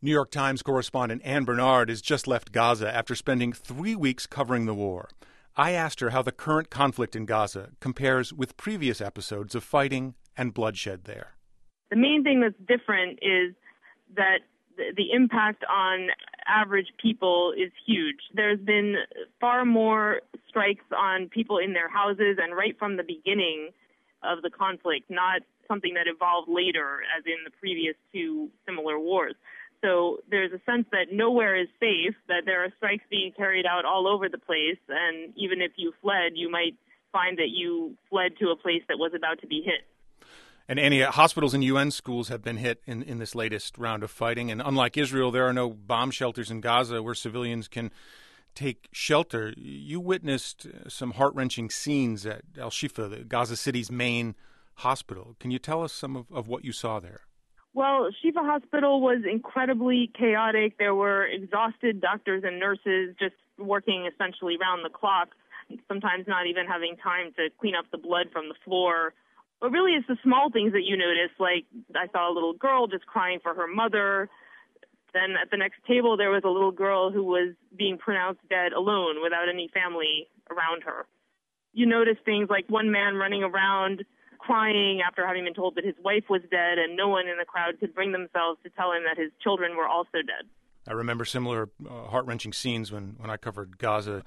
New York Times correspondent Ann Bernard has just left Gaza after spending 3 weeks covering the war. I asked her how the current conflict in Gaza compares with previous episodes of fighting and bloodshed there. The main thing that's different is that the impact on average people is huge. There's been far more strikes on people in their houses and right from the beginning of the conflict, not something that evolved later as in the previous two similar wars. So there's a sense that nowhere is safe, that there are strikes being carried out all over the place, and even if you fled, you might find that you fled to a place that was about to be hit. And Annie, hospitals and UN schools have been hit in this latest round of fighting, and unlike Israel, there are no bomb shelters in Gaza where civilians can take shelter. You witnessed some heart-wrenching scenes at Al-Shifa, the Gaza City's main hospital. Can you tell us some of what you saw there? Well, Shifa Hospital was incredibly chaotic. There were exhausted doctors and nurses just working essentially round the clock, sometimes not even having time to clean up the blood from the floor. But really, it's the small things that you notice, like I saw a little girl just crying for her mother. Then at the next table, there was a little girl who was being pronounced dead alone without any family around her. You notice things like one man running around crying after having been told that his wife was dead, and no one in the crowd could bring themselves to tell him that his children were also dead. I remember similar heart-wrenching scenes when I covered Gaza.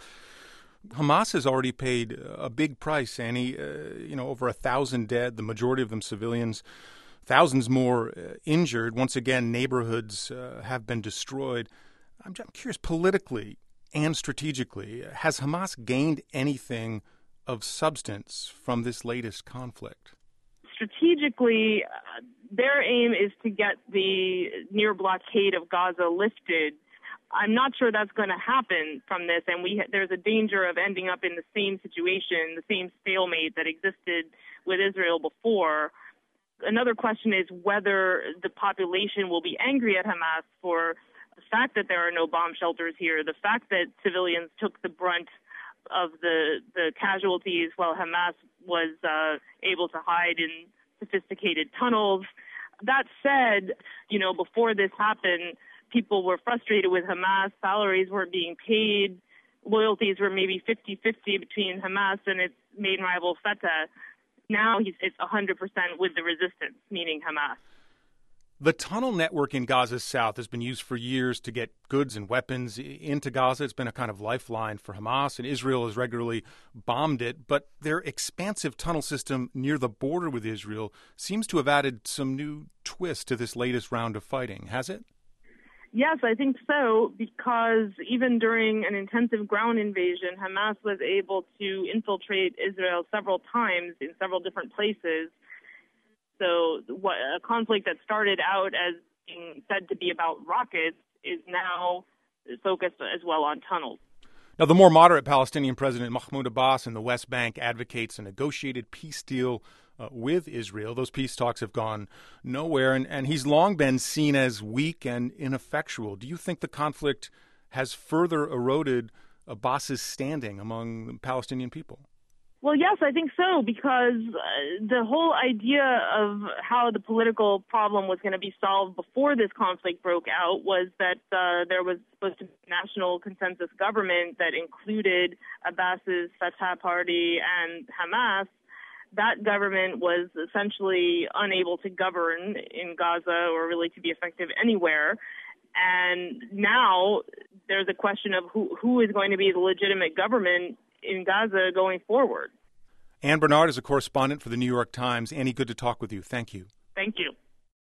Hamas has already paid a big price, Annie. Over 1,000 dead, the majority of them civilians, thousands more injured. Once again, neighborhoods have been destroyed. I'm curious, politically and strategically, has Hamas gained anything of substance from this latest conflict? Strategically, their aim is to get the near blockade of Gaza lifted. I'm not sure that's going to happen from this, and there's a danger of ending up in the same situation, the same stalemate that existed with Israel before. Another question is whether the population will be angry at Hamas for the fact that there are no bomb shelters here, the fact that civilians took the brunt of the casualties while Hamas was able to hide in sophisticated tunnels. That said, before this happened, people were frustrated with Hamas. Salaries weren't being paid. Loyalties were maybe 50-50 between Hamas and its main rival Fatah. Now it's 100% with the resistance, meaning Hamas. The tunnel network in Gaza's south has been used for years to get goods and weapons into Gaza. It's been a kind of lifeline for Hamas, and Israel has regularly bombed it. But their expansive tunnel system near the border with Israel seems to have added some new twist to this latest round of fighting, has it? Yes, I think so, because even during an intensive ground invasion, Hamas was able to infiltrate Israel several times in several different places. So a conflict that started out as being said to be about rockets is now focused as well on tunnels. Now, the more moderate Palestinian President Mahmoud Abbas in the West Bank advocates a negotiated peace deal with Israel. Those peace talks have gone nowhere, and he's long been seen as weak and ineffectual. Do you think the conflict has further eroded Abbas's standing among the Palestinian people? Well, yes, I think so, because the whole idea of how the political problem was going to be solved before this conflict broke out was that there was supposed to be a national consensus government that included Abbas's Fatah party and Hamas. That government was essentially unable to govern in Gaza or really to be effective anywhere. And now there's a question of who is going to be the legitimate government in Gaza going forward. Ann Bernard is a correspondent for the New York Times. Annie, good to talk with you. Thank you. Thank you.